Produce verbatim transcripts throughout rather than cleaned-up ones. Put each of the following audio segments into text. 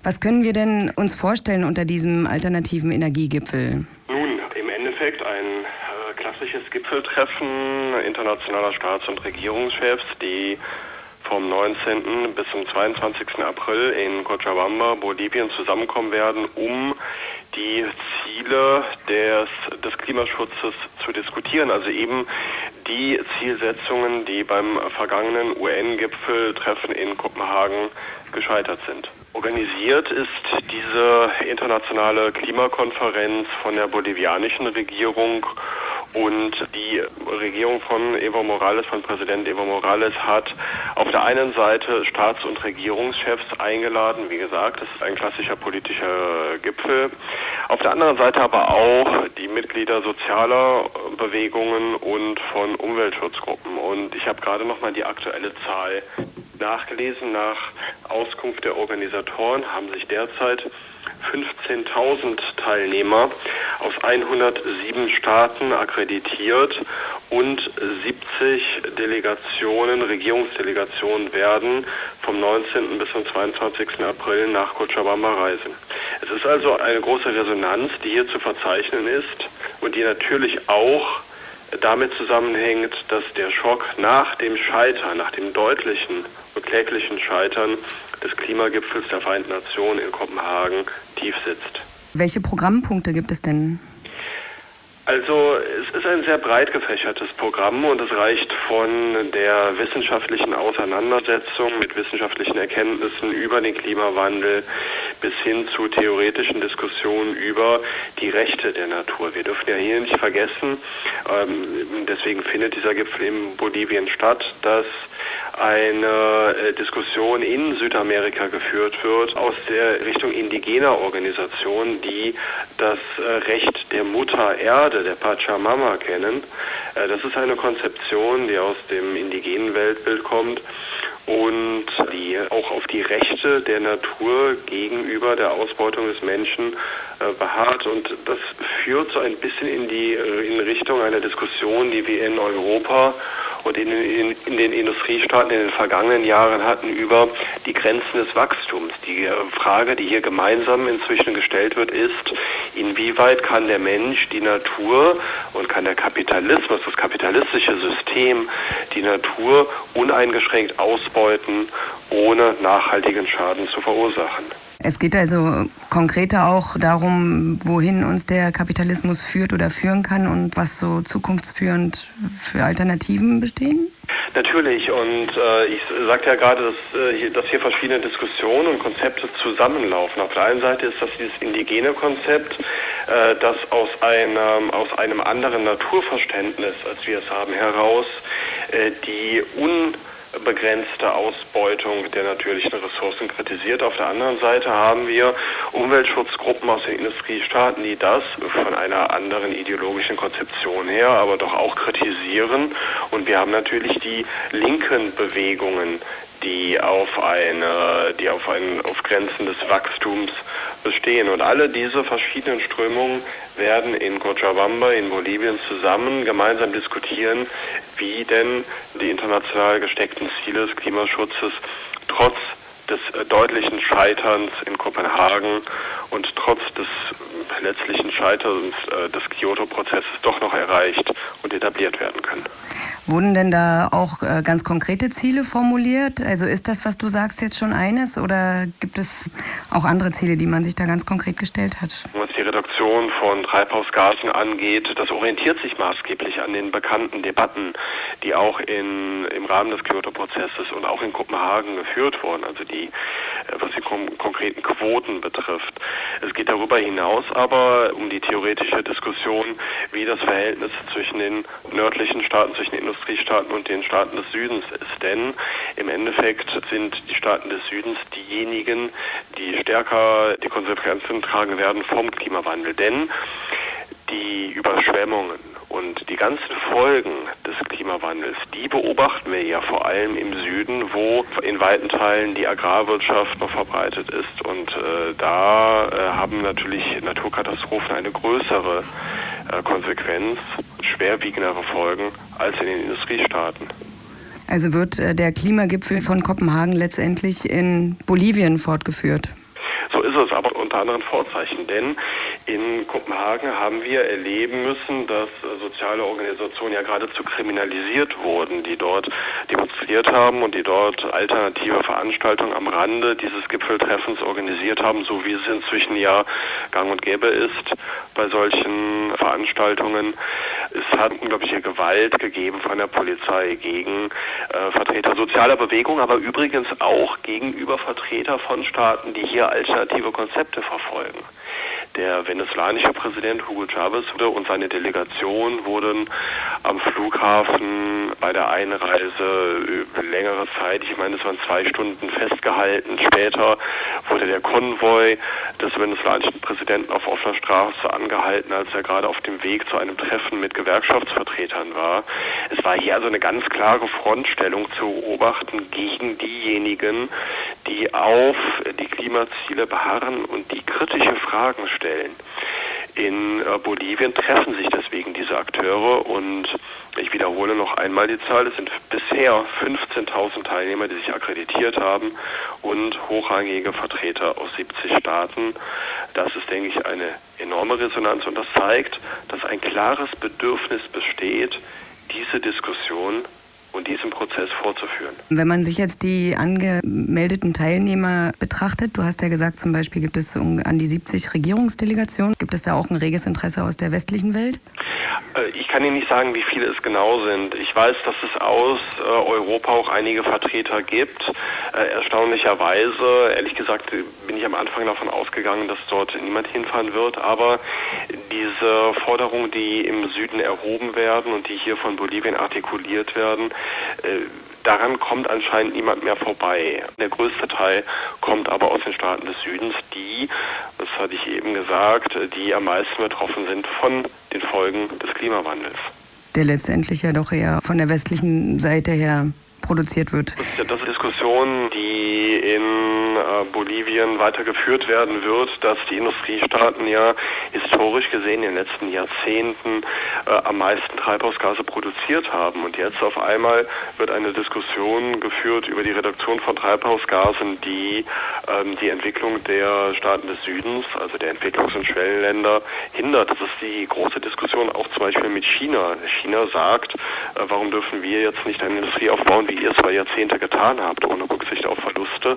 Was können wir denn uns vorstellen unter diesem alternativen Energiegipfel? Nun, im Endeffekt ein äh, klassisches Gipfeltreffen internationaler Staats- und Regierungschefs, die vom neunzehnten bis zum zweiundzwanzigsten April in Cochabamba, Bolivien, zusammenkommen werden, um die Ziele des, des Klimaschutzes zu diskutieren. Also eben die Zielsetzungen, die beim vergangenen U N-Gipfeltreffen in Kopenhagen gescheitert sind. Organisiert ist diese internationale Klimakonferenz von der bolivianischen Regierung. Und die Regierung von Evo Morales, von Präsident Evo Morales, hat auf der einen Seite Staats- und Regierungschefs eingeladen. Wie gesagt, das ist ein klassischer politischer Gipfel. Auf der anderen Seite aber auch die Mitglieder sozialer Bewegungen und von Umweltschutzgruppen. Und ich habe gerade noch mal die aktuelle Zahl nachgelesen. Nach Auskunft der Organisatoren haben sich derzeit fünfzehntausend Teilnehmer aus hundertsieben Staaten akkreditiert und siebzig Delegationen, Regierungsdelegationen werden vom neunzehnten bis zum zweiundzwanzigsten April nach Cochabamba reisen. Es ist also eine große Resonanz, die hier zu verzeichnen ist und die natürlich auch damit zusammenhängt, dass der Schock nach dem Scheitern, nach dem deutlichen und kläglichen Scheitern des Klimagipfels der Vereinten Nationen in Kopenhagen tief sitzt. Welche Programmpunkte gibt es denn? Also es ist ein sehr breit gefächertes Programm und es reicht von der wissenschaftlichen Auseinandersetzung mit wissenschaftlichen Erkenntnissen über den Klimawandel bis hin zu theoretischen Diskussionen über die Rechte der Natur. Wir dürfen ja hier nicht vergessen, ähm, deswegen findet dieser Gipfel in Bolivien statt, dass eine äh, Diskussion in Südamerika geführt wird aus der Richtung indigener Organisationen, die das äh, Recht der Mutter Erde, der Pachamama, kennen. Äh, das ist eine Konzeption, die aus dem indigenen Weltbild kommt und die auch auf die Rechte der Natur gegenüber der Ausbeutung des Menschen äh, beharrt. Und das führt so ein bisschen in die äh, in Richtung einer Diskussion, die wir in Europa und in, in, in den Industriestaaten in den vergangenen Jahren hatten über die Grenzen des Wachstums. Die Frage, die hier gemeinsam inzwischen gestellt wird, ist, inwieweit kann der Mensch die Natur und kann der Kapitalismus, das kapitalistische System, die Natur uneingeschränkt ausbeuten, ohne nachhaltigen Schaden zu verursachen. Es geht also konkreter auch darum, wohin uns der Kapitalismus führt oder führen kann und was so zukunftsführend für Alternativen bestehen? Natürlich, und äh, ich sagte ja gerade, dass, äh, hier, dass hier verschiedene Diskussionen und Konzepte zusammenlaufen. Auf der einen Seite ist das dieses indigene Konzept, äh, das aus einem, aus einem anderen Naturverständnis, als wir es haben, heraus äh, die un begrenzte Ausbeutung der natürlichen Ressourcen kritisiert. Auf der anderen Seite haben wir Umweltschutzgruppen aus den Industriestaaten, die das von einer anderen ideologischen Konzeption her aber doch auch kritisieren. Und wir haben natürlich die linken Bewegungen, die auf eine, die auf einen, auf Grenzen des Wachstums bestehen. Und alle diese verschiedenen Strömungen werden in Cochabamba, in Bolivien zusammen gemeinsam diskutieren, wie denn die international gesteckten Ziele des Klimaschutzes trotz des äh, deutlichen Scheiterns in Kopenhagen und trotz des äh, letztlichen Scheiterns äh, des Kyoto-Prozesses doch noch erreicht und etabliert werden können. Wurden denn da auch äh, ganz konkrete Ziele formuliert? Also ist das, was du sagst, jetzt schon eines oder gibt es auch andere Ziele, die man sich da ganz konkret gestellt hat? Was die Reduktion von Treibhausgasen angeht, das orientiert sich maßgeblich an den bekannten Debatten, die auch in, im Rahmen des Kyoto-Prozesses und auch in Kopenhagen geführt wurden, also die, was die kom- konkreten Quoten betrifft. Es geht darüber hinaus aber um die theoretische Diskussion, wie das Verhältnis zwischen den nördlichen Staaten, zwischen den Industriestaaten und den Staaten des Südens ist. Denn im Endeffekt sind die Staaten des Südens diejenigen, die stärker die Konsequenzen tragen werden vom Klimawandel. Denn die Überschwemmungen und die ganzen Folgen des Klimawandels, die beobachten wir ja vor allem im Süden, wo in weiten Teilen die Agrarwirtschaft noch verbreitet ist. Und äh, da äh, haben natürlich Naturkatastrophen eine größere äh, Konsequenz, schwerwiegendere Folgen als in den Industriestaaten. Also wird äh, der Klimagipfel von Kopenhagen letztendlich in Bolivien fortgeführt? So ist es, aber unter anderen Vorzeichen. Denn in Kopenhagen haben wir erleben müssen, dass soziale Organisationen ja geradezu kriminalisiert wurden, die dort demonstriert haben und die dort alternative Veranstaltungen am Rande dieses Gipfeltreffens organisiert haben, so wie es inzwischen ja gang und gäbe ist bei solchen Veranstaltungen. Es hat unglaubliche Gewalt gegeben von der Polizei gegen äh, Vertreter sozialer Bewegungen, aber übrigens auch gegenüber Vertreter von Staaten, die hier alternative Konzepte verfolgen. Der venezolanische Präsident Hugo Chávez und seine Delegation wurden am Flughafen bei der Einreise über längere Zeit, ich meine es waren zwei Stunden, festgehalten. Später wurde der Konvoi des venezolanischen Präsidenten auf offener Straße angehalten, als er gerade auf dem Weg zu einem Treffen mit Gewerkschaftsvertretern war. Es war hier also eine ganz klare Frontstellung zu beobachten gegen diejenigen, die auf die Klimaziele beharren und die kritische Fragen stellen. In Bolivien treffen sich deswegen diese Akteure und ich wiederhole noch einmal die Zahl, es sind bisher fünfzehntausend Teilnehmer, die sich akkreditiert haben und hochrangige Vertreter aus siebzig Staaten. Das ist, denke ich, eine enorme Resonanz und das zeigt, dass ein klares Bedürfnis besteht, diese Diskussion und diesen Prozess fortzuführen. Wenn man sich jetzt die angemeldeten Teilnehmer betrachtet, du hast ja gesagt, zum Beispiel gibt es um an die siebzig Regierungsdelegationen. Gibt es da auch ein reges Interesse aus der westlichen Welt? Ich kann Ihnen nicht sagen, wie viele es genau sind. Ich weiß, dass es aus äh, Europa auch einige Vertreter gibt. Äh, erstaunlicherweise, ehrlich gesagt, bin ich am Anfang davon ausgegangen, dass dort niemand hinfahren wird. Aber diese Forderungen, die im Süden erhoben werden und die hier von Bolivien artikuliert werden, äh, daran kommt anscheinend niemand mehr vorbei. Der größte Teil kommt aber aus den Staaten des Südens, die, das hatte ich eben gesagt, die am meisten betroffen sind von den Folgen des Klimawandels. Der letztendlich ja doch eher von der westlichen Seite her produziert wird. Das ist ja das Diskussion, die in äh, Bolivien weitergeführt werden wird, dass die Industriestaaten ja historisch gesehen in den letzten Jahrzehnten äh, am meisten Treibhausgase produziert haben. Und jetzt auf einmal wird eine Diskussion geführt über die Reduktion von Treibhausgasen, die ähm, die Entwicklung der Staaten des Südens, also der Entwicklungs- und Schwellenländer, hindert. Das ist die große Diskussion auch zum Beispiel mit China. China sagt, äh, warum dürfen wir jetzt nicht eine Industrie aufbauen, wie ihr es zwei Jahrzehnte getan habt, ohne Rücksicht auf Verluste.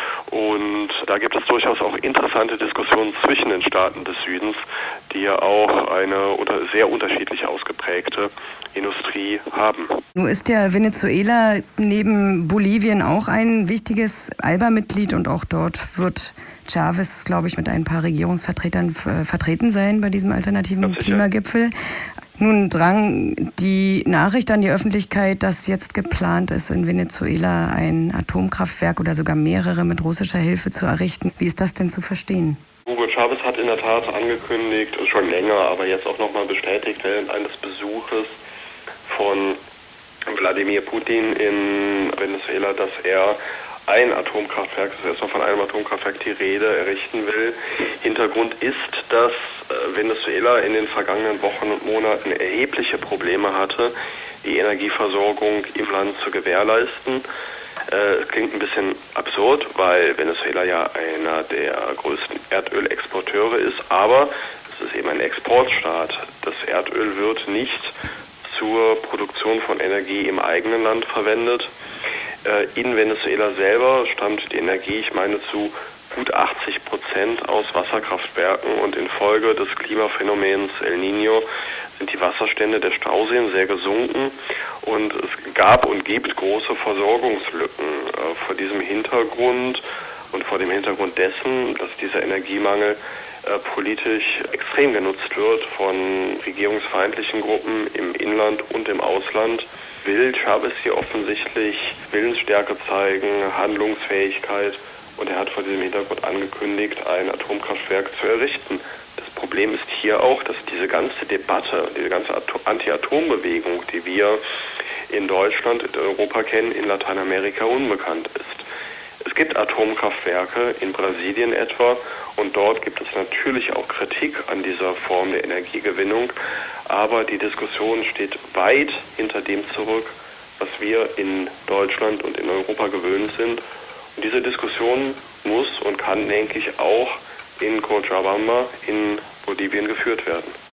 Und da gibt es durchaus auch interessante Diskussionen zwischen den Staaten des Südens, die ja auch eine sehr unterschiedlich ausgeprägte Industrie haben. Nun ist ja Venezuela neben Bolivien auch ein wichtiges A L B A-Mitglied und auch dort wird Chávez, glaube ich, mit ein paar Regierungsvertretern äh, vertreten sein bei diesem alternativen Klimagipfel. Nun drang die Nachricht an die Öffentlichkeit, dass jetzt geplant ist, in Venezuela ein Atomkraftwerk oder sogar mehrere mit russischer Hilfe zu errichten. Wie ist das denn zu verstehen? Hugo Chávez hat in der Tat angekündigt, schon länger, aber jetzt auch nochmal bestätigt, während eines Besuches von Wladimir Putin in Venezuela, dass er ein Atomkraftwerk, das ist erstmal von einem Atomkraftwerk die Rede, errichten will. Hintergrund ist, dass Venezuela in den vergangenen Wochen und Monaten erhebliche Probleme hatte, die Energieversorgung im Land zu gewährleisten. Es klingt ein bisschen absurd, weil Venezuela ja einer der größten Erdölexporteure ist, aber es ist eben ein Exportstaat. Das Erdöl wird nicht zur Produktion von Energie im eigenen Land verwendet. In Venezuela selber stammt die Energie, ich meine, zu gut achtzig Prozent aus Wasserkraftwerken und infolge des Klimaphänomens El Niño sind die Wasserstände der Stauseen sehr gesunken und es gab und gibt große Versorgungslücken. Vor diesem Hintergrund und vor dem Hintergrund dessen, dass dieser Energiemangel politisch extrem genutzt wird von regierungsfeindlichen Gruppen im Inland und im Ausland, will Chávez hier offensichtlich Willensstärke zeigen, Handlungsfähigkeit und er hat vor diesem Hintergrund angekündigt, ein Atomkraftwerk zu errichten. Das Problem ist hier auch, dass diese ganze Debatte, diese ganze Anti-Atom-Bewegung, die wir in Deutschland, in Europa kennen, in Lateinamerika unbekannt ist. Es gibt Atomkraftwerke in Brasilien etwa und dort gibt es natürlich auch Kritik an dieser Form der Energiegewinnung, aber die Diskussion steht weit hinter dem zurück, was wir in Deutschland und in Europa gewöhnt sind. Und diese Diskussion muss und kann, denke ich, auch in Cochabamba in Bolivien geführt werden.